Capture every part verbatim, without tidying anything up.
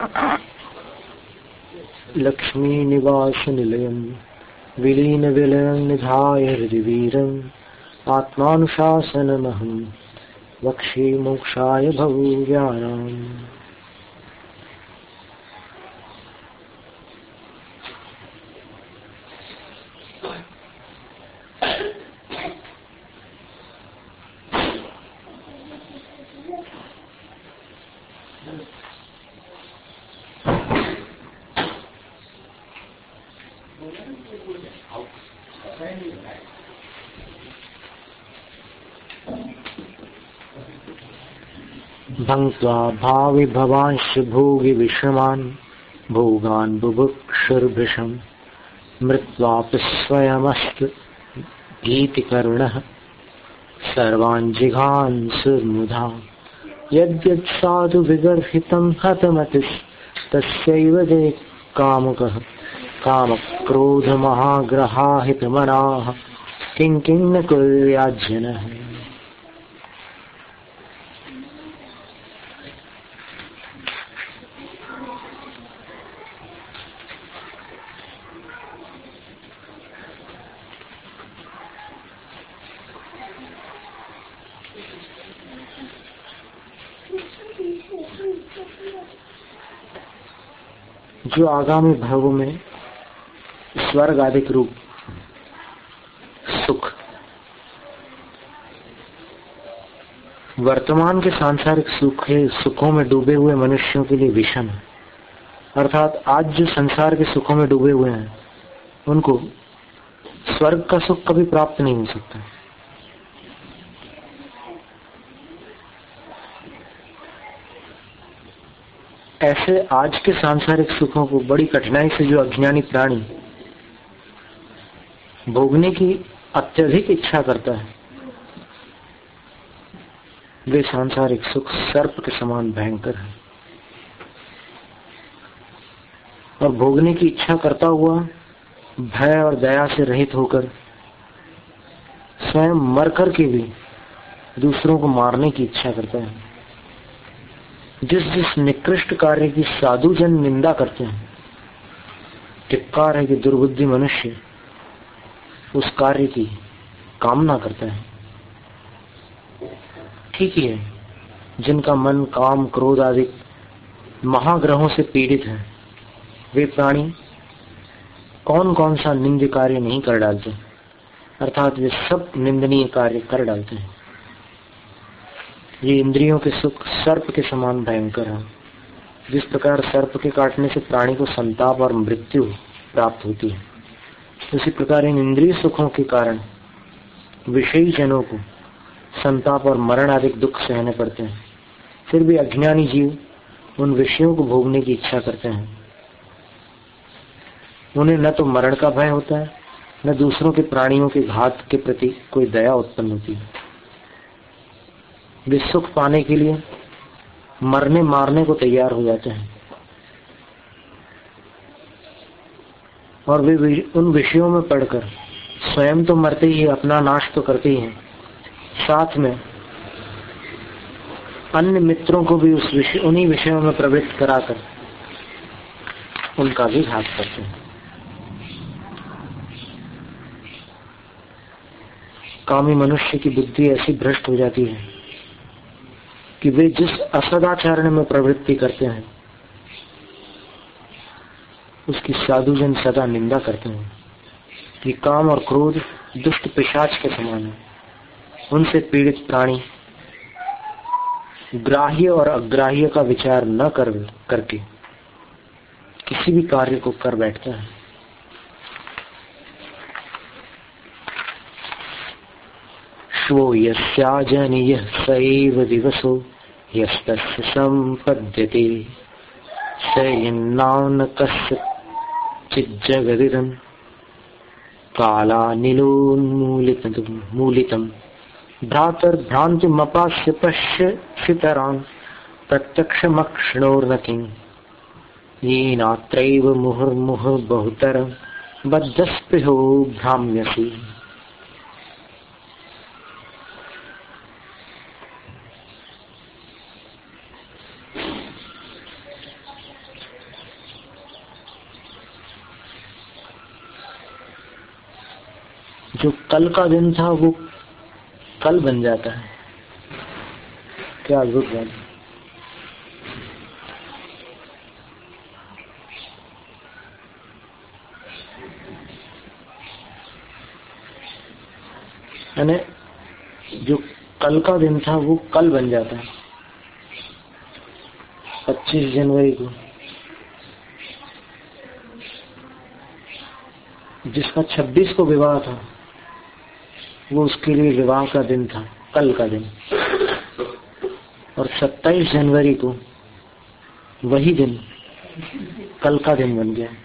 लक्ष्मी निवास निलयम विलीन विलयं निधाय हृदि वीरम् आत्मानुशासनमहं वक्षे मोक्षाय भव्यानाम्। भंक्त्वा भावि भवांश भोगि विश्रमान् भोगान् बुभुक्षुर्भृशम् मृत्वापि स्वयमस्तु भीतिकरुणः सर्वान् जिघांसुर्मुधा। यद्यत् साधु विगर्हितं हतमतिस्तस्यैव ते कामुकः कामक्रोधमहाग्रहाहितमनाः किं किं न कुर्याज्जनः। जो आगामी भावों में स्वर्ग आदिक रूप सुख वर्तमान के सांसारिक सुख सुखों में डूबे हुए मनुष्यों के लिए विषम है, अर्थात आज जो संसार के सुखों में डूबे हुए हैं उनको स्वर्ग का सुख कभी प्राप्त नहीं हो सकता। ऐसे आज के सांसारिक सुखों को बड़ी कठिनाई से जो अज्ञानी प्राणी भोगने की अत्यधिक इच्छा करता है, वे सांसारिक सुख सर्प के समान भयंकर है। और भोगने की इच्छा करता हुआ भय और दया से रहित होकर स्वयं मरकर के भी दूसरों को मारने की इच्छा करता है। जिस जिस निकृष्ट कार्य की साधु जन निंदा करते हैं, धिक्कार है कि दुर्बुद्धि मनुष्य उस कार्य की कामना करता है। ठीक ही है, जिनका मन काम क्रोध आदि महाग्रहों से पीड़ित है, वे प्राणी कौन कौन सा निंद्य कार्य नहीं कर डालते, अर्थात वे सब निंदनीय कार्य कर डालते हैं। ये इंद्रियों के सुख सर्प के समान भयंकर है। जिस प्रकार सर्प के काटने से प्राणी को संताप और मृत्यु प्राप्त होती है, उसी प्रकार इन इंद्रिय सुखों के कारण विषयी जनों को संताप और मरण आदि दुख सहने पड़ते हैं। फिर भी अज्ञानी जीव उन विषयों को भोगने की इच्छा करते हैं। उन्हें न तो मरण का भय होता है, न दूसरों के प्राणियों के घात के प्रति कोई दया उत्पन्न होती है। वे सुख पाने के लिए मरने मारने को तैयार हो जाते हैं और वे उन विषयों में पढ़कर स्वयं तो मरते ही, अपना नाश तो करते ही हैं, साथ में अन्य मित्रों को भी उस विषय उन्हीं विषयों में प्रवृत्त कराकर उनका भी घात करते हैं। कामी मनुष्य की बुद्धि ऐसी भ्रष्ट हो जाती है कि वे जिस असदाचरण में प्रवृत्ति करते हैं उसकी साधुजन सदा निंदा करते हैं कि काम और क्रोध दुष्ट पिशाच के समान है। उनसे पीड़ित प्राणी ग्राह्य और अग्राह्य का विचार न कर करके किसी भी कार्य को कर बैठता है। श्वो यस्याजनीयः स एव दिवसो यस्तस्य सम्पद्यते स यन्नान्न कस्यचिज्जगदिदं कालानिलोन्मूलितं मूलितं भ्रातर्भ्रान्तिमपास्य पश्यसितरान् प्रत्यक्षमक्ष्णोर्न किं येनात्रैव मुहुर्मुहुः बहुतरं बद्धस्पृहो भ्राम्यसि। जो कल का दिन था वो कल बन जाता है। क्या अद्भुत बात है। यानी जो कल का दिन था वो कल बन जाता है। पच्चीस जनवरी को जिसका छब्बीस को विवाह था वो उसके लिए विवाह का दिन था, कल का दिन। और सत्ताईस जनवरी को वही दिन कल का दिन बन गया।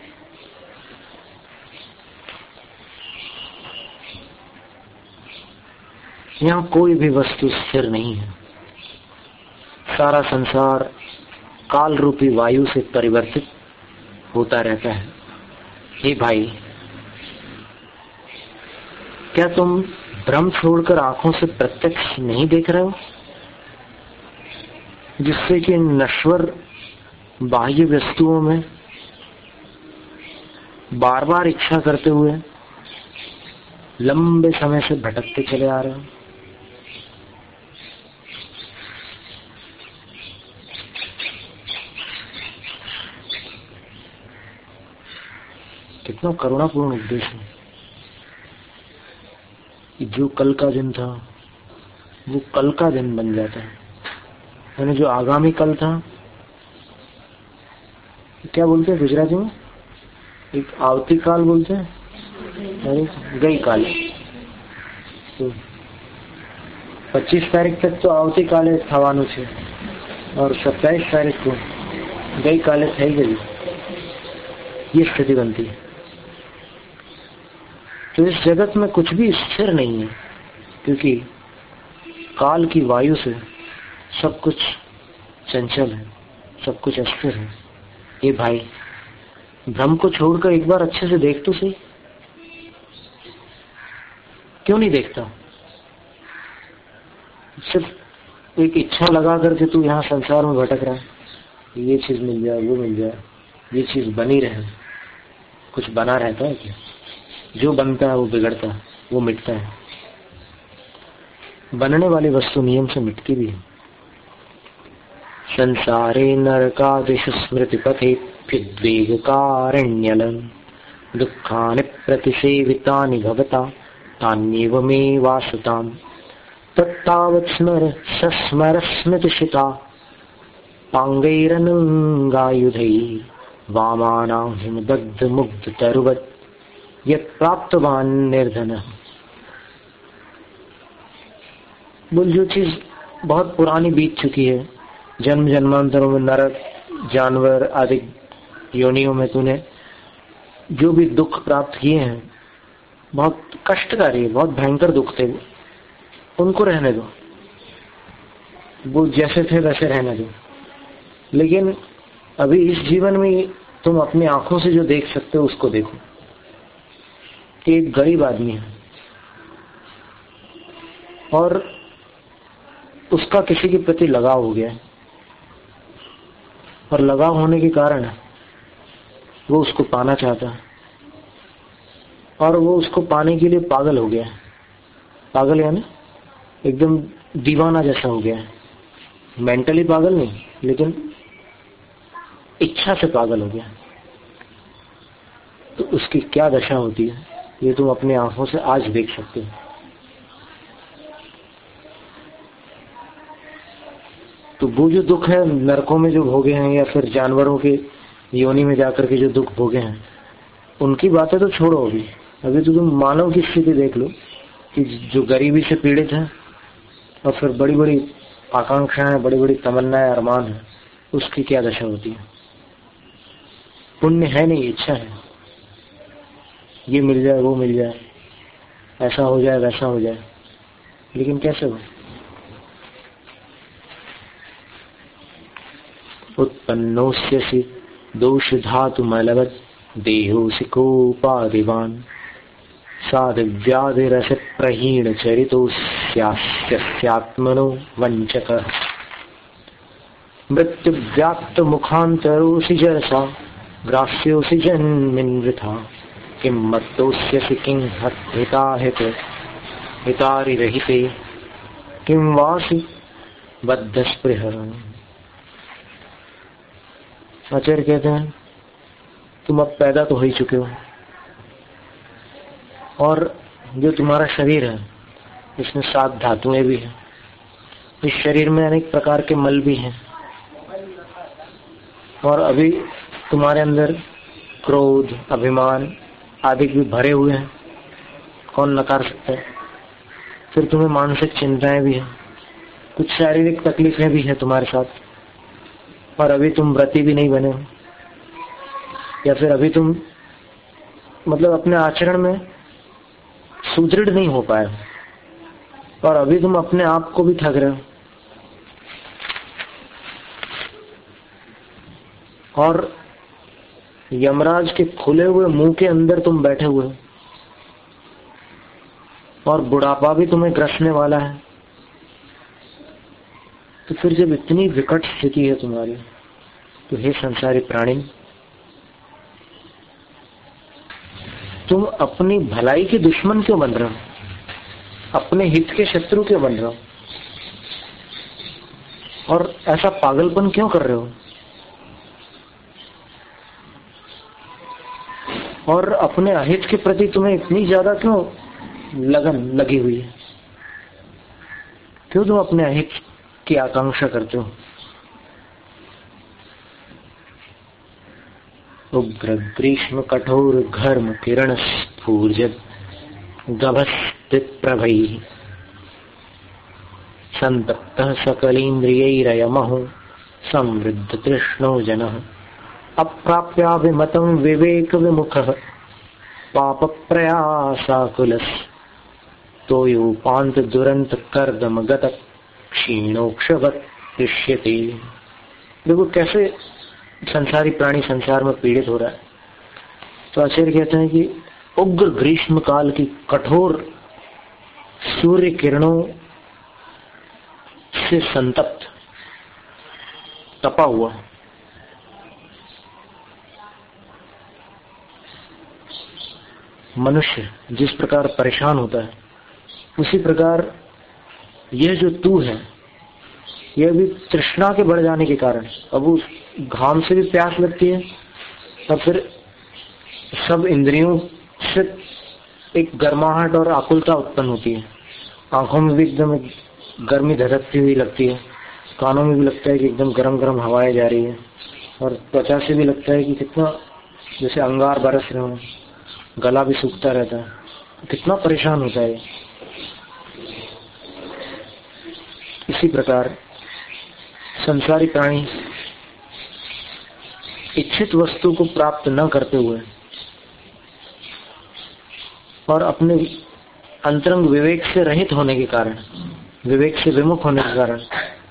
यहाँ कोई भी वस्तु स्थिर नहीं है। सारा संसार काल रूपी वायु से परिवर्तित होता रहता है। हे भाई, क्या तुम भ्रम छोड़कर आंखों से प्रत्यक्ष नहीं देख रहे हो, जिससे कि नश्वर बाह्य वस्तुओं में बार बार इच्छा करते हुए लंबे समय से भटकते चले आ रहे हो? कितना करुणापूर्ण उपदेश है। जो कल का दिन था वो कल का दिन बन जाता है। यानी जो आगामी कल था, क्या बोलते हैं गुजराती में, एक आवती काल बोलते हैं, अरे गई काल। तो पच्चीस तारीख तक तो आवती काले थवानु छे और सत्ताईस तारीख को गई काले थई गई। ये स्थिति बनती है। तो इस जगत में कुछ भी स्थिर नहीं है, क्योंकि काल की वायु से सब कुछ चंचल है, सब कुछ अस्थिर है। ये भाई, भ्रम को छोड़कर एक बार अच्छे से देख तो सही। क्यों नहीं देखता? सिर्फ एक इच्छा लगा करके तू यहाँ संसार में भटक रहा है, ये चीज मिल जाए, वो मिल जाए, ये चीज बनी रहे। कुछ बना रहता है क्या? जो बनता है वो बिगड़ता है, वो मिटता है। बनने वाली वस्तु नियम से मिटती भी है। संसारे नरकादिश स्मृति पथे फिद्वेग कारण्यलं दुःखानि प्रतिसेवितानि भवता तान्येव मे वासताम् तत्तावत् स्मर सस्मर स्मृतिशिता पांगैरनंगायुधैः वामानां हिमदग्ध मुग्ध तरुवत् यत् प्राप्तवान निर्धनः। बोल, जो चीज बहुत पुरानी बीत चुकी है, जन्म जन्मांतरों में नरक जानवर आदि योनियों में तूने जो भी दुख प्राप्त किए हैं, बहुत कष्टकारी, बहुत भयंकर दुख थे, उनको रहने दो। वो जैसे थे वैसे रहने दो। लेकिन अभी इस जीवन में तुम अपनी आंखों से जो देख सकते हो उसको देखो। एक गरीब आदमी है और उसका किसी के प्रति लगाव हो गया है, और लगाव होने के कारण वो उसको पाना चाहता है, और वो उसको पाने के लिए पागल हो गया है। पागल यानी एकदम दीवाना जैसा हो गया है। मेंटली पागल नहीं, लेकिन इच्छा से पागल हो गया। तो उसकी क्या दशा होती है ये तुम अपनी आंखों से आज देख सकते हो। तो वो जो दुख है नरकों में जो भोगे हैं, या फिर जानवरों के योनि में जाकर के जो दुख भोगे हैं, उनकी बातें तो छोड़ो। अभी अभी तो तुम मानव की स्थिति देख लो कि जो गरीबी से पीड़ित है और फिर बड़ी बड़ी आकांक्षाएं, बड़ी बड़ी तमन्नाएं, अरमान है, उसकी क्या दशा होती है। पुण्य है नहीं, इच्छा है। ये मिल जाए, वो मिल जाए, ऐसा हो जाए, वैसा हो जाए, लेकिन कैसे हो? उत्पन्नोस्यसि दोष धातु मलवत् देहोऽसि कोपादिवान् साधिव्याधिरस प्रहीण चरितोऽस्यात्मनो वञ्चकः मृत्युव्याप्त मुखान्तरोऽसि जरसा ग्रास्योऽसि जन्मिन् वृथा किम मत्तोस्यसि किं हिताहित हितारि रहिते किम वासि बद्ध स्पृह। आचार्य कहते हैं तुम अब पैदा तो हो ही चुके हो, और जो तुम्हारा शरीर है इसमें सात धातुएं भी हैं, इस शरीर में अनेक प्रकार के मल भी हैं, और अभी तुम्हारे अंदर क्रोध, अभिमान आदि भी भरे हुए हैं, कौन नकार सकता है। फिर तुम्हें मानसिक चिंताएं भी हैं, कुछ शारीरिक तकलीफें भी हैं तुम्हारे साथ, और अभी तुम व्रती भी नहीं बने हो, या फिर अभी तुम मतलब अपने आचरण में सुदृढ़ नहीं हो पाए हो, और अभी तुम अपने आप को भी ठग रहे हो, और यमराज के खुले हुए मुंह के अंदर तुम बैठे हुए हो, और बुढ़ापा भी तुम्हें ग्रसने वाला है। तो फिर जब इतनी विकट स्थिति है तुम्हारी, तो हे संसारी प्राणी, तुम अपनी भलाई के दुश्मन क्यों बन रहे हो, अपने हित के शत्रु क्यों बन रहे हो, और ऐसा पागलपन क्यों कर रहे हो, और अपने अहित के प्रति तुम्हें इतनी ज्यादा क्यों लगन लगी हुई है, क्यों तुम अपने अहित की आकांक्षा करते हो। उग्र ग्रीष्म कठोर घर्म किरण स्फूर्जत गभस्तित प्रभई संतप्तः सकलेन्द्रियैरयमहो संवृद्ध तृष्णो जनः अप्राप्याभिमतं विवेक विमुखः पाप प्रयासाकुलः तोयोपान्त दुरंत कर्दम गत क्षीणोक्षवत् दृश्यते। देखो कैसे संसारी प्राणी संसार में पीड़ित हो रहा है। तो आचार्य कहते हैं कि उग्र ग्रीष्म काल की कठोर सूर्य किरणों से संतप्त तपा हुआ मनुष्य जिस प्रकार परेशान होता है, उसी प्रकार यह जो तू है, यह भी तृष्णा के बढ़ जाने के कारण, अब उस घाम से भी प्यास लगती है, और फिर सब इंद्रियों से एक गर्माहट और आकुलता उत्पन्न होती है। आंखों में भी एकदम गर्मी धधकती हुई लगती है, कानों में भी लगता है कि एकदम गरम गरम हवाएं जा रही है, और त्वचा से भी लगता है कि कितना जैसे अंगार बरस रहे हो, गला भी सूखता रहता है, कितना परेशान होता है। इसी प्रकार संसारी प्राणी इच्छित वस्तु को प्राप्त न करते हुए और अपने अंतरंग विवेक से रहित होने के कारण, विवेक से विमुख होने के कारण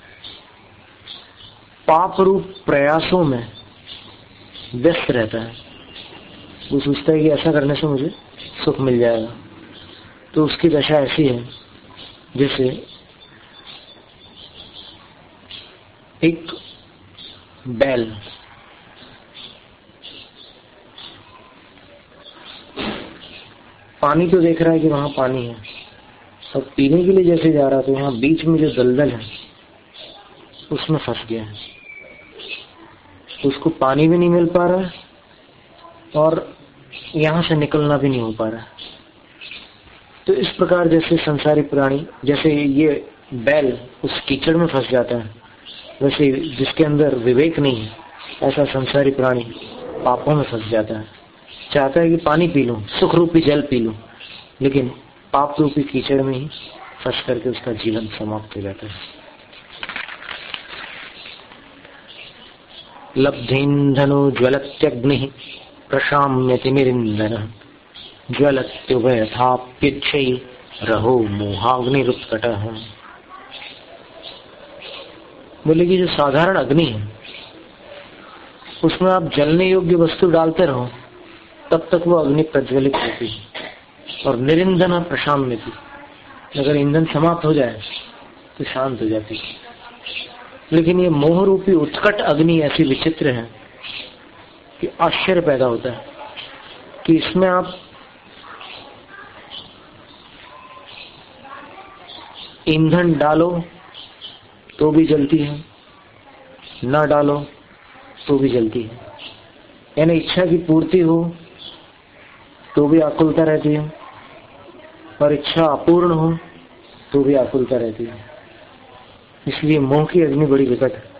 पाप रूप प्रयासों में व्यस्त रहता है। वो सोचता है कि ऐसा करने से मुझे सुख मिल जाएगा। तो उसकी दशा ऐसी है जैसे एक बैल पानी तो देख रहा है कि वहां पानी है, और पीने के लिए जैसे जा रहा तो यहाँ बीच में जो दलदल है उसमें फंस गया है। उसको पानी भी नहीं मिल पा रहा है और यहाँ से निकलना भी नहीं हो पा रहा है। तो इस प्रकार जैसे संसारी प्राणी, जैसे ये बैल उस कीचड़ में फंस जाता है, वैसे जिसके अंदर विवेक नहीं है, ऐसा संसारी प्राणी पापों में फंस जाता है। चाहता है कि पानी पी लूं, सुख रूपी जल पी लूं, लेकिन पाप रूपी कीचड़ में ही फंस करके उसका जीवन समाप्त हो जाता है। लब्धेन्धनो ज्वलत्यग्निः प्रशाम्यति निरिन्दनः ज्वलत्युभयथाप्युच्छै रहो मोहाग्निरुत्कटः। बोले कि जो साधारण अग्नि है उसमें आप जलने योग्य वस्तु डालते रहो तब तक वो अग्नि प्रज्वलित होती है, और निरिंदन प्रशाम्यति, अगर ईंधन समाप्त हो जाए तो शांत हो जाती है। लेकिन ये मोह रूपी उत्कट अग्नि ऐसी विचित्र है कि आश्चर्य पैदा होता है। कि इसमें आप ईंधन डालो तो भी जलती है, न डालो तो भी जलती है। यानी इच्छा की पूर्ति हो तो भी आकुलता रहती है, और इच्छा अपूर्ण हो तो भी आकुलता रहती है। इसलिए मोह की अग्नि बड़ी विकट है।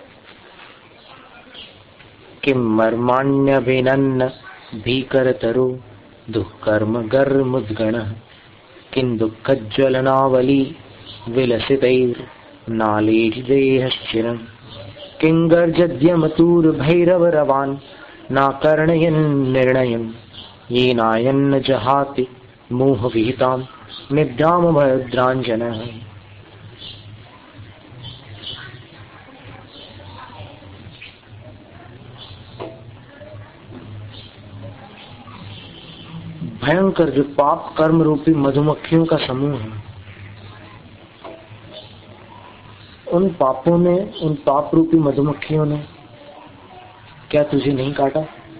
कि मर्माण्य भिनन्न भीकर तरु दुष्कर्म गर्मुद्गण किं दुःख ज्वलनावली विलसितैर नालीदेहश्चिरम् किं गर्जद्यमतूर भैरव रवान् नाकर्णयन् निर्णयम् येनायन्न जहाति मोह विहिताम् निद्राम भद्राञ्जनः। भयंकर जो पाप कर्म रूपी मधुमक्खियों का समूह है, उन पापों ने, उन पाप रूपी मधुमक्खियों ने क्या तुझे नहीं काटा?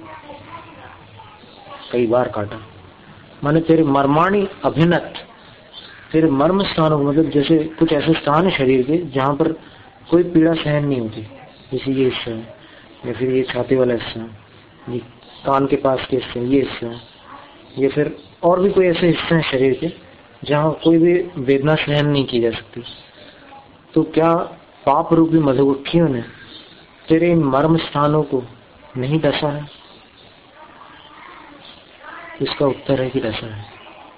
कई बार काटा। माने तेरे मर्माणी अभिनत, तेरे मर्म स्थानों, मतलब जैसे कुछ ऐसे स्थान है शरीर के जहां पर कोई पीड़ा सहन नहीं होती, जैसे ये हिस्सा है, या फिर ये छाती वाला हिस्सा है, ये कान के पास के हिस्से, ये हिस्सा है, ये फिर और भी कोई ऐसे हिस्से हैं शरीर के जहां कोई भी वेदना सहन नहीं की जा सकती। तो क्या पाप रूपी मधुमक्खियों ने तेरे इन मर्म स्थानों को नहीं डसा है? इसका उत्तर है कि डसा है।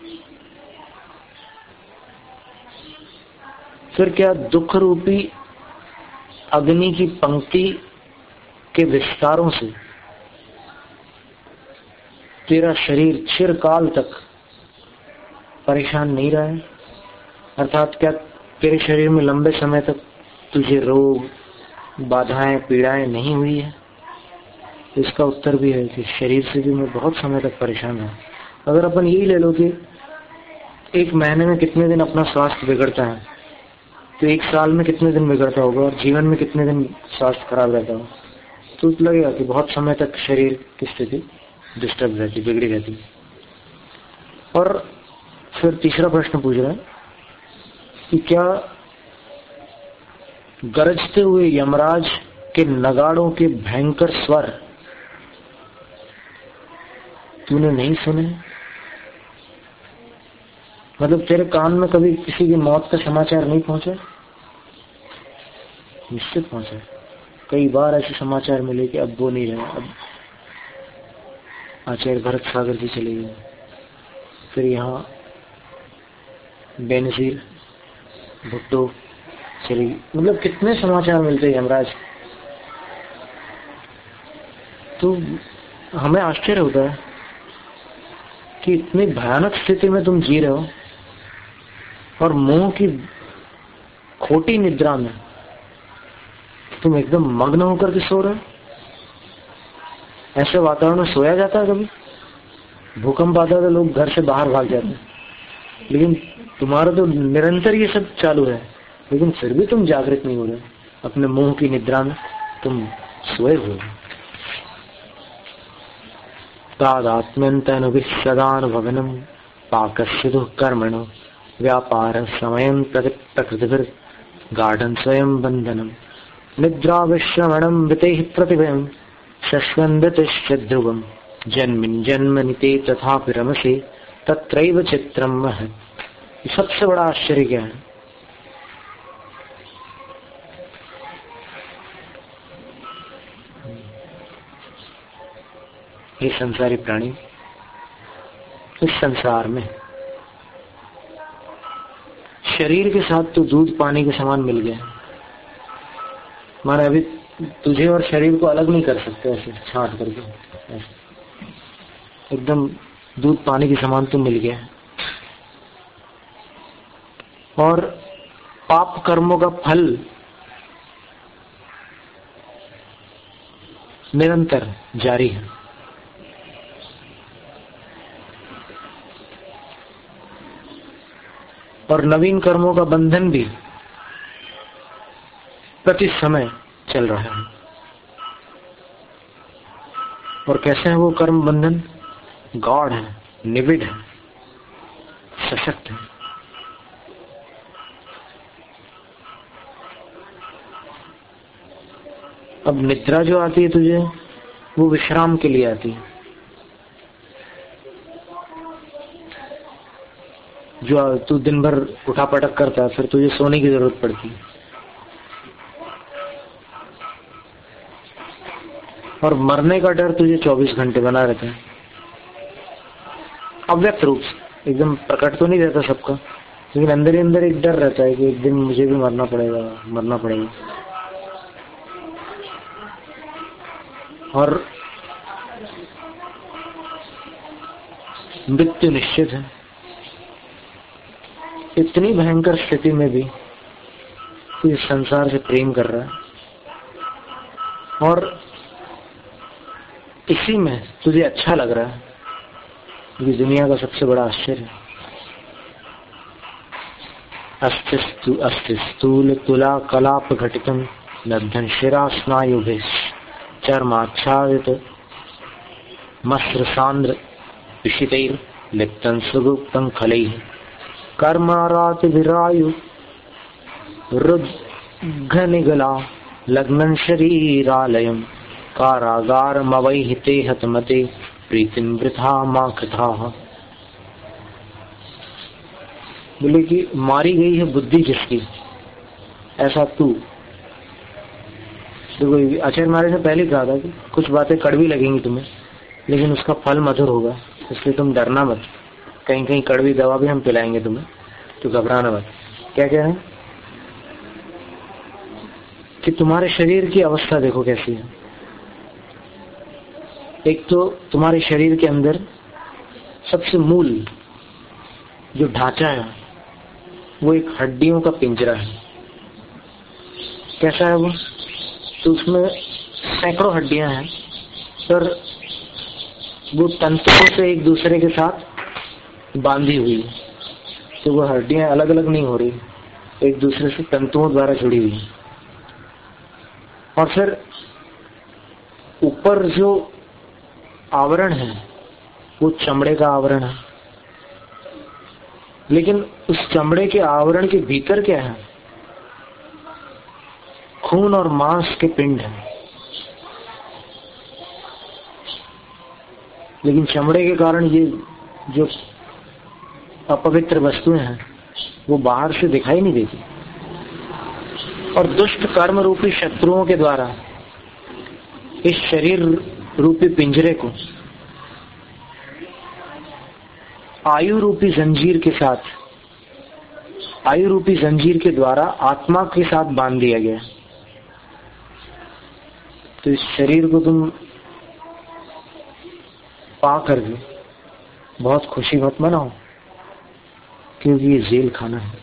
फिर क्या दुख रूपी अग्नि की पंक्ति के विस्तारों से तेरा शरीर चिरकाल तक परेशान नहीं रहा है? अर्थात क्या तेरे शरीर में लंबे समय तक तुझे रोग, बाधाएं, पीड़ाएं नहीं हुई है? इसका उत्तर भी है कि शरीर से भी मैं बहुत समय तक परेशान हूं। अगर अपन यही ले लो कि एक महीने में कितने दिन अपना स्वास्थ्य बिगड़ता है, तो एक साल में कितने दिन बिगड़ता होगा, और जीवन में कितने दिन स्वास्थ्य खराब रहता होगा, तो लगेगा कि बहुत समय तक शरीर की स्थिति डिस्टर्ब रहती, बिगड़ी रहती। और फिर तीसरा प्रश्न पूछ रहा है कि क्या गरजते हुए यमराज के नगाड़ों के भयंकर स्वर तूने नहीं सुने? मतलब तेरे कान में कभी किसी की मौत का समाचार नहीं पहुंचा? निश्चित पहुंचा। कई बार ऐसे समाचार मिले कि अब वो नहीं रहे, अब आचार्य भरत सागर जी चले गए, फिर यहाँ बेनजीर भुट्टो चली, मतलब कितने समाचार मिलते हैं यमराज। तो हमें आश्चर्य होता है कि इतनी भयानक स्थिति में तुम जी रहे हो, और मोह की खोटी निद्रा में तुम एकदम मग्न होकर के सो रहे हो। ऐसे वातावरण में सोया जाता है? कभी भूकंप आता है तो लोग घर से बाहर भाग जाते हैं, लेकिन तुम्हारा तो निरंतर ये सब चालू है, लेकिन फिर भी तुम जागृत नहीं हो रहे। अपने मोह की निद्रा में तुम सोए हुए हो। तादात्म्यन्तनुभविष्यदानुभवनम् पाकस्य दुःकर्मणो व्यापार समयं प्रकृतिभिर् गाढं स्वयं बन्धनम् निद्राविश्रमणं वितेः प्रतिभयं शश्वन्दितिश्च ध्रुवम् जन्मिन् जन्मनि ते तथापि रमसे तत्रैव चित्रं महत्। सबसे बड़ा आश्चर्य क्या है? ये संसारी प्राणी इस संसार में शरीर के साथ तो दूध पानी के समान मिल गया। माना अभी तुझे और शरीर को अलग नहीं कर सकते ऐसे छांट करके, ऐसे एकदम दूध पानी के समान तो मिल गया। और पाप कर्मों का फल निरंतर जारी है। और नवीन कर्मों का बंधन भी प्रति समय चल रहा है। और कैसे है वो कर्म बंधन? गॉड है, निविड है, सशक्त है। अब निद्रा जो आती है तुझे, वो विश्राम के लिए आती है। जो तू दिन भर उठा पटक करता है, फिर तुझे सोने की जरूरत पड़ती है। और मरने का डर तुझे चौबीस घंटे बना रहता है, अव्यक्त रूप से, एकदम प्रकट तो नहीं रहता सबका, लेकिन अंदर ही अंदर एक डर रहता है कि एक दिन मुझे भी मरना पड़ेगा, मरना पड़ेगा। और मृत्यु निश्चित है। इतनी भयंकर स्थिति में भी तू इस संसार से प्रेम कर रहा है, और इसी में तुझे अच्छा लग रहा है। ये दुनिया का सबसे बड़ा आश्चर्य है। अस्तिस्तु अस्तिस्तूल तुला कलाप घटितम लब्धन शिरा स्नायुभिः चर्माच्छादित मस्र सांद्र विशितैर लिप्तं सुगुप्तं खलैः कर्मारात विरायु रुद्घनिगला लग्नं शरीरालयं कारागारमवैहिते हतमते प्रीतिं वृथा मा कृताः। बोले कि मारी गई है बुद्धि जिसकी, ऐसा तू। देखो आचार्य महाराज ने पहले कहा था कि कुछ बातें कड़वी लगेंगी तुम्हें, लेकिन उसका फल मधुर होगा, इसलिए तुम डरना मत। कहीं कहीं कड़वी दवा भी हम पिलाएंगे तुम्हें, तो घबराना मत। क्या कह रहे हैं कि तुम्हारे शरीर की अवस्था देखो कैसी है। एक तो तुम्हारे शरीर के अंदर सबसे मूल जो ढांचा है वो एक हड्डियों का पिंजरा है। कैसा है वो? तो उसमें सैकड़ों हड्डियां हैं, पर वो तंतुओं से एक दूसरे के साथ बांधी हुई है। तो वो हड्डियां अलग अलग नहीं हो रही, एक दूसरे से तंतुओं द्वारा जुड़ी हुई है। और फिर ऊपर जो आवरण है वो चमड़े का आवरण है, लेकिन उस चमड़े के आवरण के भीतर क्या है? खून और मांस के पिंड है। लेकिन चमड़े के कारण ये जो अपवित्र वस्तुएं हैं वो बाहर से दिखाई नहीं देती। और दुष्ट कर्म रूपी शत्रुओं के द्वारा इस शरीर रूपी पिंजरे को आयु रूपी जंजीर के साथ, आयु रूपी जंजीर के द्वारा आत्मा के साथ बांध दिया गया। तो इस शरीर को तुम पा करके बहुत खुशी मत मनाओ, क्योंकि ये जेल खाना है।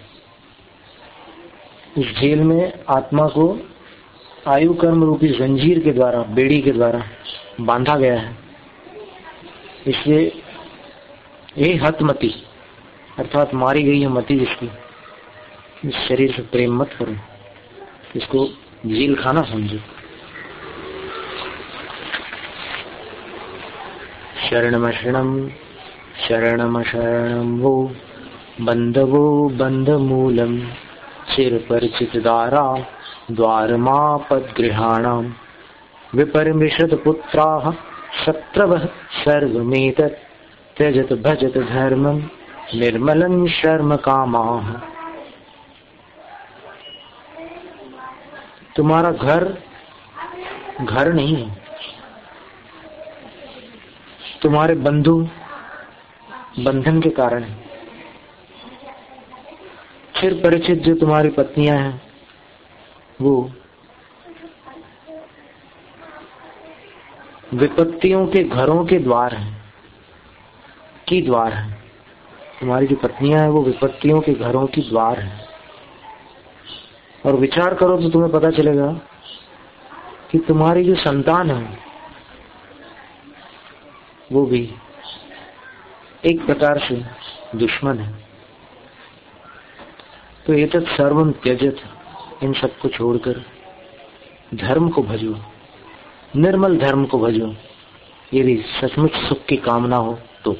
इस जेल में आत्मा को आयु कर्म रूपी जंजीर के द्वारा, बेड़ी के द्वारा बांधा गया है। इसलिए ये हतमति अर्थात मारी गई है मति जिसकी, इस शरीर से प्रेम मत करो, इसको जेल खाना समझो। शरणमशरणम शरणमशरणम वो बंधवो बंधमूलम चिर परिचित दारा द्वारमापद्गृहाणाम विपरिमिषद पुत्राः शत्रवः सर्वमेतत् त्यजत भजत धर्मं निर्मलं शर्म कामाः। तुम्हारा घर घर नहीं है, तुम्हारे बंधु बंधन के कारण है। चिर परिचित जो तुम्हारी पत्नियां हैं वो विपत्तियों के घरों के द्वार हैं, की द्वार है। तुम्हारी जो पत्नियां हैं वो विपत्तियों के घरों की द्वार है। और विचार करो तो तुम्हें पता चलेगा कि तुम्हारी जो संतान है वो भी एक प्रकार से दुश्मन है। तो ये तत् सर्वम त्यजत, इन सबको छोड़कर धर्म को भजो, निर्मल धर्म को भजो। यदि सचमुच सुख की कामना हो तो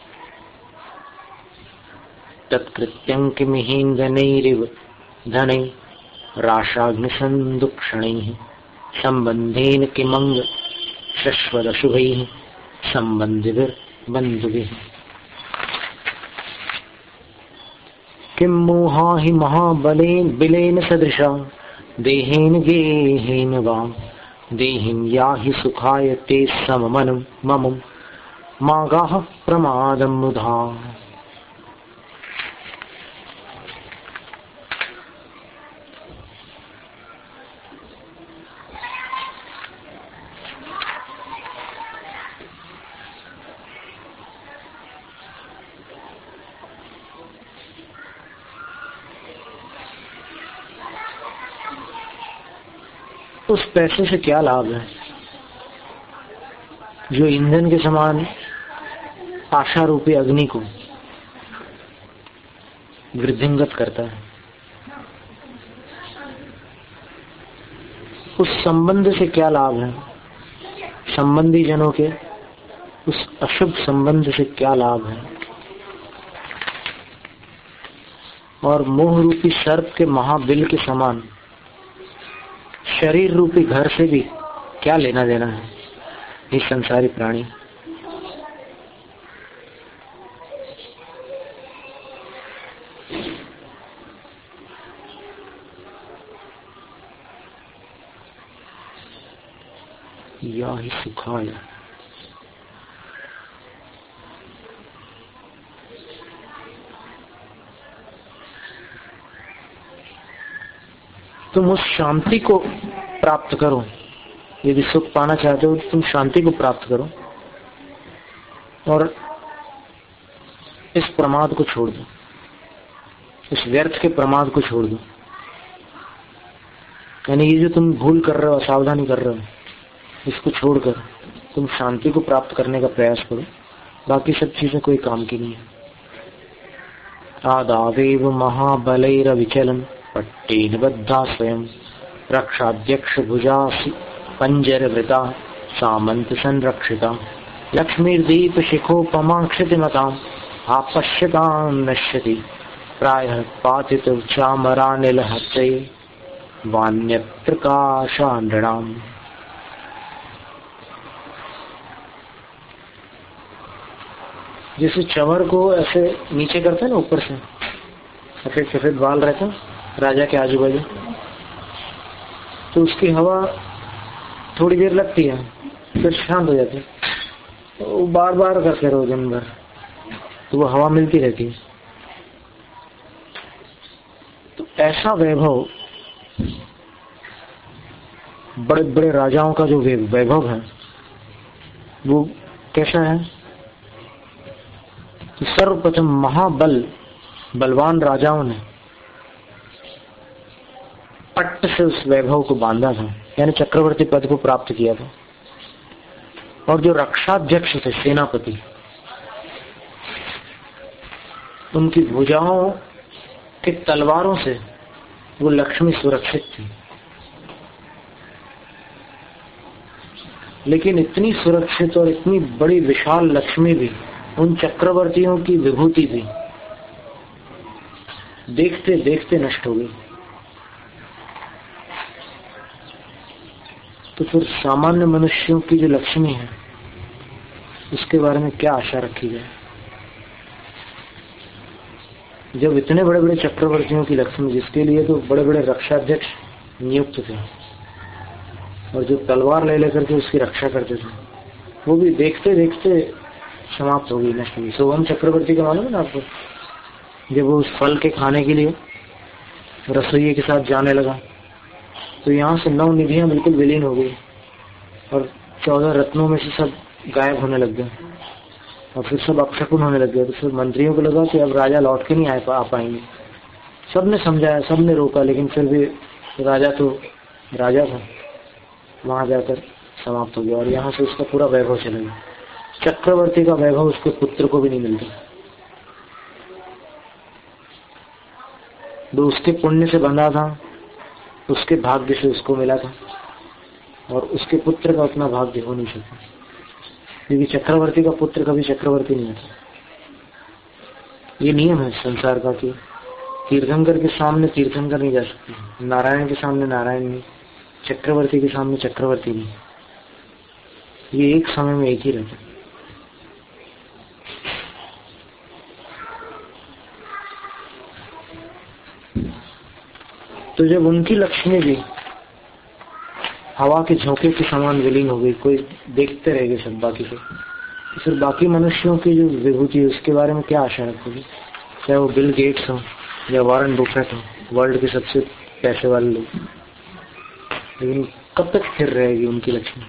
तत्कृत्यं किमिहीन्द्रनैरिव धनै राशाग्निसन्दुक्षणैः सम्बन्धेन किमंग शश्वदशुभैः सम्बन्धिभिर्बन्धुभिः किं मोहा हि महाबलेन बिलेन सदृशा देहेन गेहेन वा देहिं याहि सुखाय ते सममनं ममं मागाः प्रमादं मुधा। उस पैसे से क्या लाभ है जो ईंधन के समान आशा रूपी अग्नि को वृद्धिंगत करता है। उस संबंध से क्या लाभ है, संबंधी जनों के उस अशुभ संबंध से क्या लाभ है, और मोह रूपी सर्प के महाबिल के समान शरीर रूपी घर से भी क्या लेना देना है ये संसारी प्राणी। या ही सुखाय तुम उस शांति को प्राप्त करो। यदि सुख पाना चाहते हो तो तुम शांति को प्राप्त करो और इस प्रमाद को छोड़ दो, इस व्यर्थ के प्रमाद को छोड़ दो। यानी ये जो तुम भूल कर रहे हो, असावधानी कर रहे हो, इसको छोड़कर तुम शांति को प्राप्त करने का प्रयास करो। बाकी सब चीजें कोई काम की नहीं है। आदावेव महाबलैरविचलन् पट्टेन बद्धा स्वयं रक्षाध्यक्ष भुजासि पंजरवृता सामंत संरक्षिता लक्ष्मीर्दीप शिखोपमा क्षतिमताम् आपश्यतां नश्यति प्रायः पातित चामरानिलहत्यै वान्यप्रकाशानृणाम्। जैसे चंवर को ऐसे नीचे करते हैं ना, ऊपर से सफेद सफेद बाल रहता है राजा के आजू बाजू, तो उसकी हवा थोड़ी देर लगती है फिर शांत हो जाती है। तो वो बार बार करते रहो दिन भर तो वो हवा मिलती रहती है। तो ऐसा वैभव, बड़े बड़े राजाओं का जो वैभव है वो कैसा है? तो सर्वप्रथम महाबल बलवान राजाओं ने पट्ट से उस वैभव को बांधा था, यानी चक्रवर्ती पद को प्राप्त किया था। और जो रक्षाध्यक्ष थे, सेनापति, उनकी भुजाओं के तलवारों से वो लक्ष्मी सुरक्षित थी। लेकिन इतनी सुरक्षित और इतनी बड़ी विशाल लक्ष्मी भी, उन चक्रवर्तियों की विभूति भी देखते देखते नष्ट हो गई। तो फिर सामान्य मनुष्यों की जो लक्ष्मी है उसके बारे में क्या आशा रखी जाए? जब इतने बड़े बड़े चक्रवर्तियों की लक्ष्मी, जिसके लिए तो बड़े बड़े रक्षाध्यक्ष नियुक्त थे और जो तलवार ले लेकर के उसकी रक्षा करते थे, वो भी देखते देखते समाप्त हो गई, नष्ट हो गई। सोहम चक्रवर्ती का मालूम है ना आपको? जब वो उस फल के खाने के लिए रसोइये के साथ जाने लगा तो यहाँ से नौ निधियां बिल्कुल विलीन हो गई और चौदह रत्नों में से सब गायब होने लग गए और फिर सब अपशकुन होने लग गए। तो फिर मंत्रियों को लगा कि अब राजा लौट के नहीं आ पा, पाएंगे। सबने समझाया, सबने रोका, लेकिन फिर भी राजा तो राजा था, वहां जाकर समाप्त हो गया और यहाँ से उसका पूरा वैभव चला गया। चक्रवर्ती का वैभव उसके पुत्र को भी नहीं मिलता। जो उसके पुण्य से बंधा था, उसके भाग्य से उसको मिला था और उसके पुत्र का उतना भाग्य हो नहीं सका। क्योंकि चक्रवर्ती का पुत्र कभी चक्रवर्ती नहीं होता। ये नियम है संसार का कि तीर्थंकर के सामने तीर्थंकर नहीं जा सकते, नारायण के सामने नारायण नहीं, चक्रवर्ती के सामने चक्रवर्ती नहीं। ये एक समय में एक ही रहता है। तो जब उनकी लक्ष्मी भी हवा के झोंके के समान विलीन हो गई, कोई देखते रह गए सब बाकी से, तो फिर बाकी मनुष्यों की जो विभूति है उसके बारे में क्या आशा रखोगे? चाहे वो बिल गेट्स हो या वॉरेन बुफेट हो, वर्ल्ड के सबसे पैसे वाले लोग, लेकिन कब तक स्थिर रहेगी उनकी लक्ष्मी?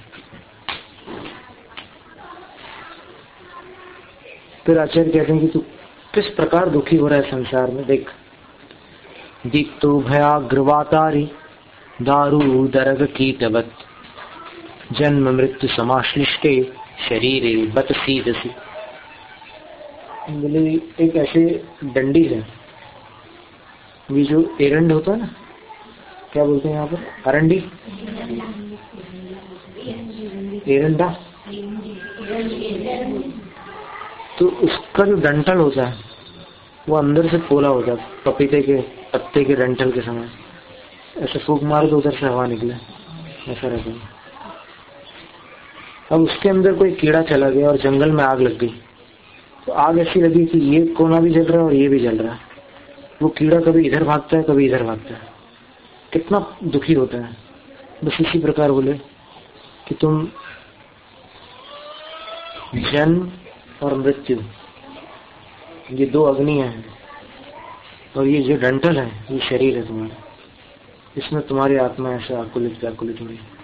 फिर आचार्य कहते हैं कि तू किस प्रकार दुखी हो रहा है संसार में, देख। दीप्तो भयाग्रवातारी दारू दरग कीटवत जन्म मृत्यु समाश्लिष्टे शरीरे बत सीदसी। बोले एक ऐसे डंडी है, ये जो एरंड होता है ना, क्या बोलते हैं यहाँ पर, अरंडी, एरंडा, तो उसका जो डंठल होता है वो अंदर से पोला होता है, पपीते के पत्ते के डंठल के समय ऐसे फूंक मारो तो उधर से हवा निकले, ऐसा रहता है। अब उसके अंदर कोई कीड़ा चला गया और जंगल में आग लग गई, तो आग ऐसी लगी कि ये कोना भी जल रहा है और ये भी जल रहा है। वो कीड़ा कभी इधर भागता है कभी इधर भागता है, कितना दुखी होता है। बस इसी प्रकार बोले कि तुम जन्म और मृत्यु, ये दो अग्नियां हैं, और ये जो डंठल है ये शरीर है तुम्हारा, इसमें तुम्हारी आत्मा ऐसे आकुलित व्याकुलित हो रही है।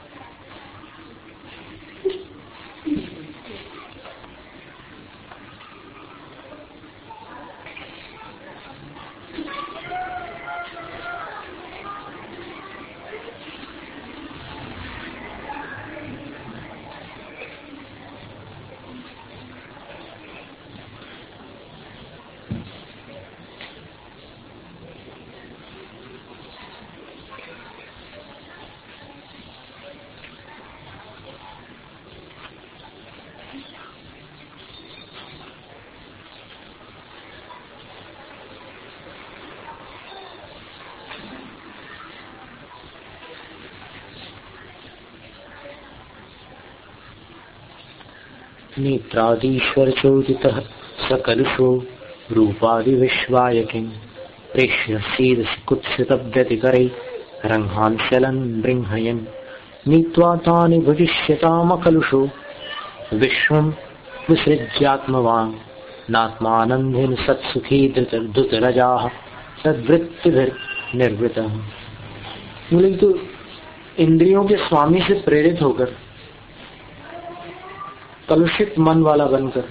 नेत्रादीश्वर चोदितः सकलुषो रूपादि विश्वाय किं प्रेष्य सीदसि कुत्सितव्यतिकरै रंहांस्यलन् बृंहयन् नीत्वा तानि भुजिष्यतामकलुषो विश्वं विसृज्यात्मवान् नात्मानन्देन सत्सुखी धृतरजाः सद्वृत्तिभिर्निर्वृतः। बोले तो इंद्रियों के स्वामी से प्रेरित होकर, कलुषित मन वाला बनकर,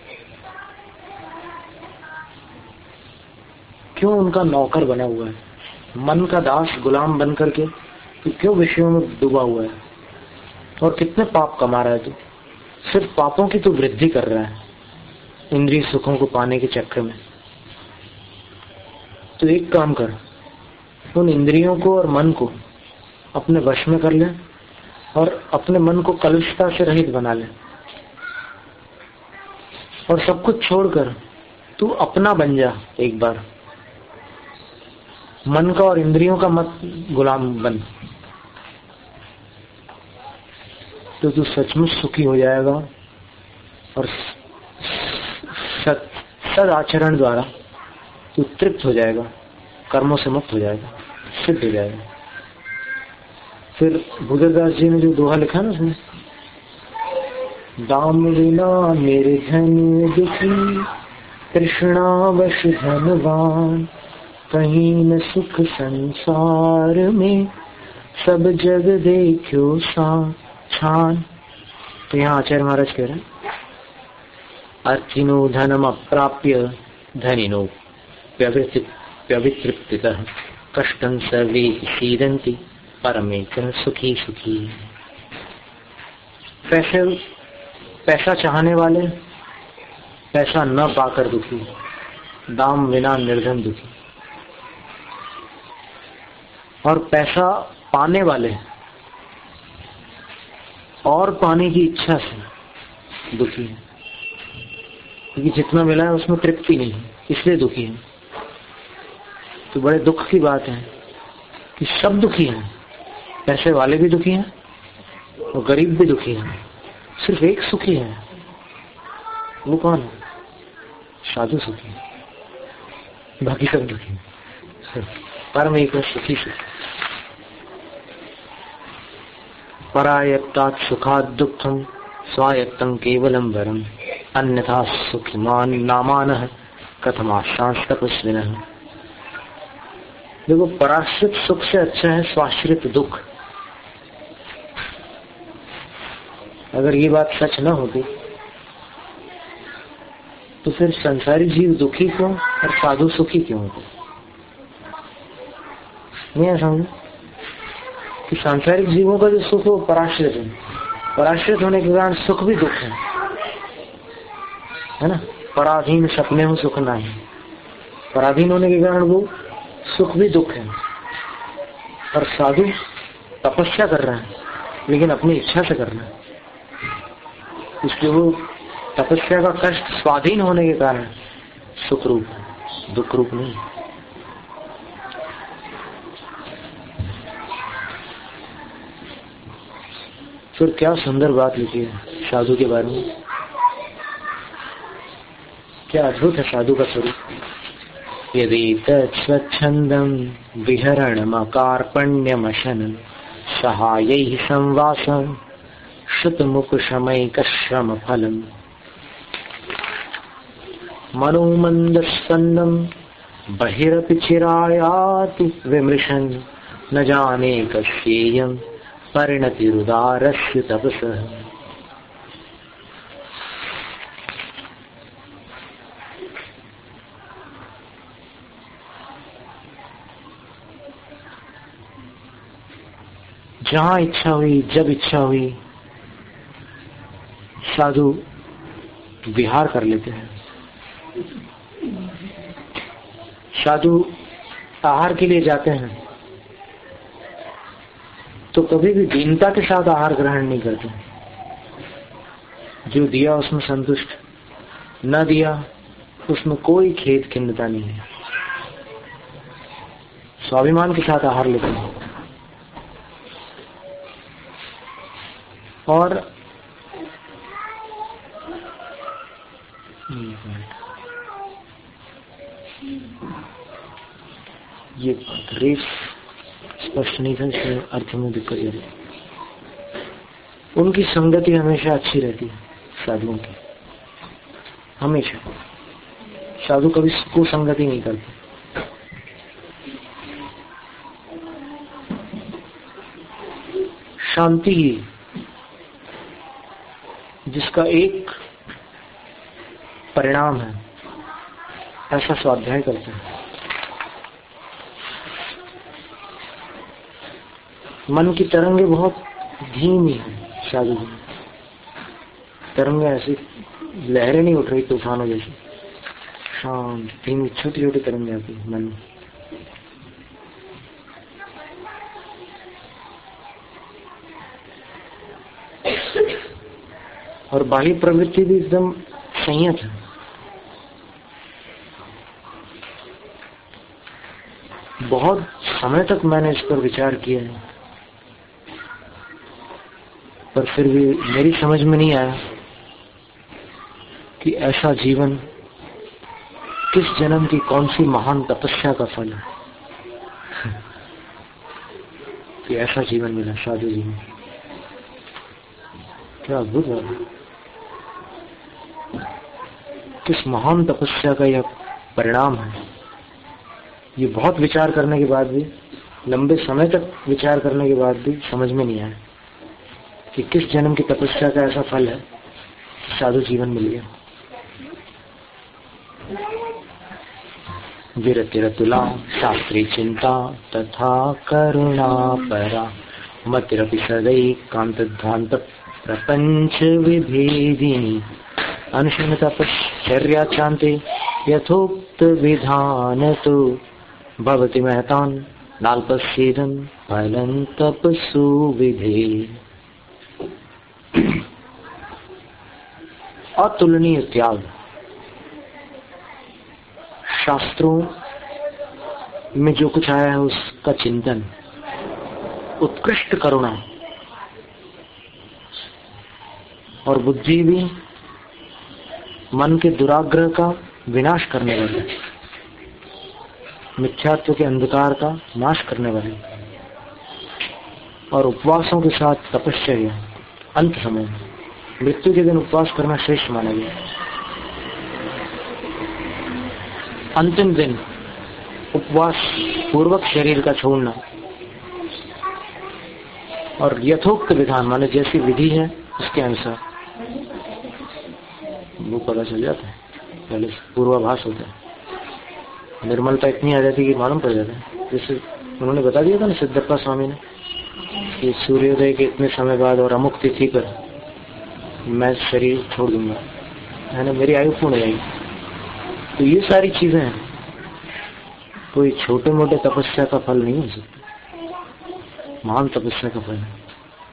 क्यों उनका नौकर बना हुआ है, मन का दास गुलाम बनकर के तो क्यों विषयों में डूबा हुआ है? और कितने पाप कमा रहा है तू, सिर्फ पापों की तो वृद्धि कर रहा है इंद्रिय सुखों को पाने के चक्कर में। तो एक काम कर, उन इंद्रियों को और मन को अपने वश में कर ले और अपने मन को कलुषता से रहित बना ले, और सब कुछ छोड़कर तू अपना बन जा। एक बार मन का और इंद्रियों का मत गुलाम बन, तो तू सचमुच सुखी हो जाएगा और सत सद आचरण द्वारा तू तृप्त हो जाएगा, कर्मों से मुक्त हो जाएगा, सिद्ध हो जाएगा। फिर बुद्धदास जी ने जो दोहा लिखा ना उसमें, दाम विना मेरे धन दुखी कृष्णावश धनवान कहीं न सुख संसार में सब जग देखो छान। तो यहाँ आचार्य महाराज कह रहे हैं, अर्थिनो धनम अप्राप्य धनिनो व्यवितृप्तितः कष्टं सर्वे सीदन्ति परमेकः सुखी सुखी। पैसे पैसा चाहने वाले पैसा न पाकर दुखी, दाम विना निर्धन दुखी, और पैसा पाने वाले और पाने की इच्छा से दुखी है, क्योंकि जितना मिला है उसमें तृप्ति नहीं है, इसलिए दुखी है। तो बड़े दुख की बात है कि सब दुखी हैं, पैसे वाले भी दुखी हैं और गरीब भी दुखी हैं, सिर्फ एक सुखी है। वो कौन है? साधु सुखी है, बाकी सब दुखी है। परम एक सुखी सुखी। परायत्तात् सुखात् दुःखं स्वायत्तं केवलं वरम् अन्यथा सुखिमान नामानः कथमाशांस तपस्विनः। देखो, पराश्रित सुख से अच्छा है स्वाश्रित दुख। अगर ये बात सच न होती तो फिर संसारी जीव दुखी क्यों और साधु सुखी क्यों होते? नहीं है समझ कि सांसारिक जीवों का जो सुख है वो पराश्रित है, पराश्रित होने के कारण सुख भी दुख है, है ना। पराधीन सपने हो सुख नहीं, पराधीन होने के कारण वो सुख भी दुख है। और साधु तपस्या कर रहा है लेकिन अपनी इच्छा से कर रहा है, इसलिए वो तपस्या का कष्ट स्वाधीन होने के कारण सुख रूप है, दुख रूप नहीं। फिर क्या सुंदर बात लिखी है साधु के बारे में, क्या अद्भुत है साधु का स्वरूप। यदि तत्स्वच्छंदम विहरणमकार्पण्यमशनं सहायैः संवासं श्रुतमुपशमैकश्रम फलम् मनोमन्दस्पन्दं बहिरपि चिरायाति विमृशन् न जाने कस्येयं परिणतिरुदारस्य तपसः। जहां इच्छा हुई, जब इच्छा हुई, साधु विहार कर लेते हैं। साधु आहार के लिए जाते हैं तो कभी भी दीनता के साथ आहार ग्रहण नहीं करते। जो दिया उसमें संतुष्ट, न दिया उसमें कोई खेद खिन्नता नहीं है, स्वाभिमान के साथ आहार लेते हैं। और ये रेस स्पष्ट नहीं था, इसलिए अर्थ में दिक्कत है। उनकी संगति हमेशा अच्छी रहती है साधुओं की, हमेशा। साधु कभी कुसंगति नहीं करते। शांति ही जिसका एक परिणाम है, ऐसा स्वाध्याय करते हैं। मन की तरंगे बहुत धीमी है साधु जी, तरंगे ऐसी लहरें नहीं उठ रही तूफानों जैसी, शांत धीमी छोटी छोटी तरंगे आती है मन में। और बाह्य प्रवृत्ति भी एकदम संयत है। बहुत समय तक मैंने इस पर विचार किया है, पर फिर भी मेरी समझ में नहीं आया कि ऐसा जीवन किस जन्म की कौन सी महान तपस्या का फल है कि ऐसा जीवन मिला साधु जी में। क्या अद्भुत है, किस महान तपस्या का यह परिणाम है। ये बहुत विचार करने के बाद भी, लंबे समय तक विचार करने के बाद भी समझ में नहीं आया कि किस जन्म की तपस्या का ऐसा फल है कि साधु जीवन मिल गया। विरतिरतुला शास्त्री चिंता तथा करुणा परा मतिरपि सदैकांतध्वांत प्रपंच विभेदिनी अनुशन्न तपश्चर्या चान्ते यथोक्त विधान तो भवति महतान नाल्पस्येदं फलं तपसु विधे। अतुलनीय त्याग, शास्त्रों में जो कुछ आया है उसका चिंतन, उत्कृष्ट करुणा, और बुद्धि भी मन के दुराग्रह का विनाश करने वाली, मिथ्यात्व के अंधकार का नाश करने वाली, और उपवासों के साथ तपस्या अंत समय मृत्यु के दिन उपवास करना श्रेष्ठ माना गया। अंतिम दिन उपवास पूर्वक शरीर का छोड़ना और यथोक्त विधान माने जैसी विधि है उसके अनुसार वो पता चल जाता है, पहले पूर्वाभास होता है, निर्मलता इतनी आ जाती है कि मालूम पड़ जाता है। जैसे उन्होंने बता दिया था ना सिद्धप्पा स्वामी ने कि सूर्योदय के इतने समय बाद और अमुक तिथि पर मैं शरीर छोड़ दूंगा, है ना, मेरी आयु पूर्ण हो जाएगी। तो ये सारी चीजें हैं, कोई छोटे मोटे तपस्या का फल नहीं हो सकता, महान तपस्या का फल है।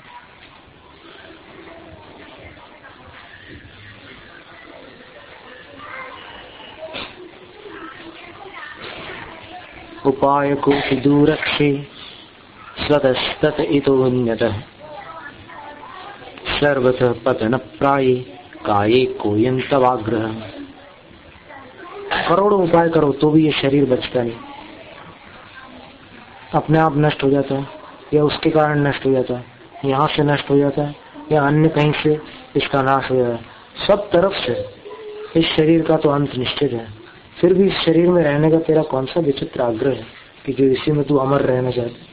उपाय को दूरक्षे स्वतस्तत इतोन्यतः सर्वतः पतन प्राये काये कोयं तवाग्रह। करोड़ों उपाय करो तो भी ये शरीर बचता नहीं, अपने आप नष्ट हो जाता है या उसके कारण नष्ट हो जाता है, यहाँ से नष्ट हो जाता है या अन्य कहीं से इसका नाश हो जाता है। सब तरफ से इस शरीर का तो अंत निश्चित है, फिर भी इस शरीर में रहने का तेरा कौन सा विचित्र आग्रह है कि जो इसी में तू अमर रहना चाहता।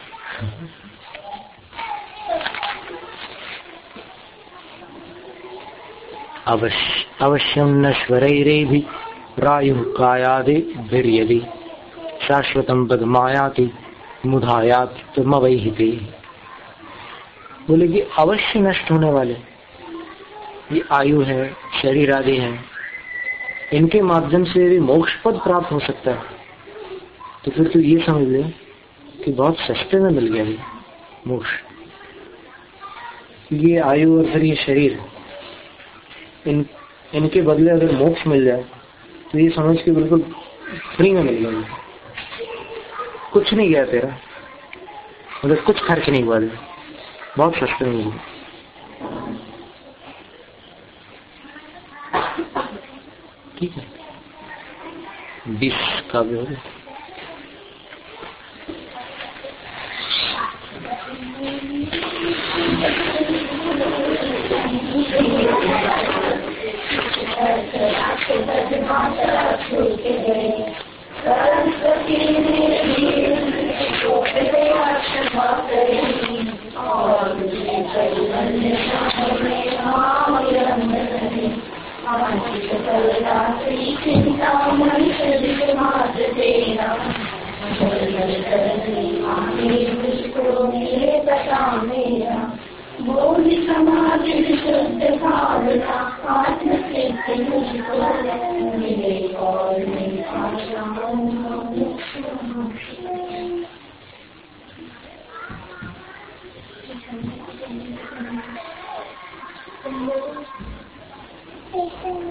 अवश्य अवश्यम नश्वरैरेभि रायुः कायादि भिर्यदि शाश्वतम पदमायाति मुधायात मवैहिते। बोले कि अवश्य नष्ट होने वाले ये आयु है, शरीर आदि है, इनके माध्यम से भी मोक्ष पद प्राप्त हो सकता है। तो फिर तो ये समझ ले कि बहुत सस्ते में मिल गया ये मोक्ष। ये आयु और फिर ये शरीर, इन इनके बदले अगर मोक्ष मिल जाए तो ये समझ के बिल्कुल फ्री में मिल गया, कुछ नहीं गया तेरा, मतलब कुछ खर्च नहीं हुआ, बहुत सस्ते में मिल गया। ठीक है, बीस का भी हो गया। Thank you.